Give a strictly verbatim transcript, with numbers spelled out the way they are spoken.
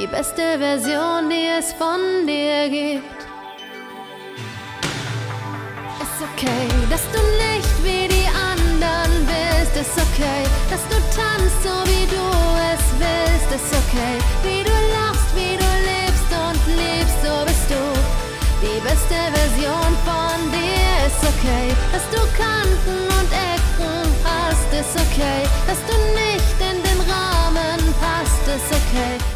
die beste Version, die es von dir gibt. Ist okay, dass du nicht wie die anderen bist. Ist okay, dass du tanzt, so wie du es willst. Ist okay, wie du lachst, wie du lebst und liebst, so bist du. Die beste Version von dir. Ist okay, dass du Kanten und Ecken hast. Ist okay, dass du nicht in den Rahmen passt. Ist okay.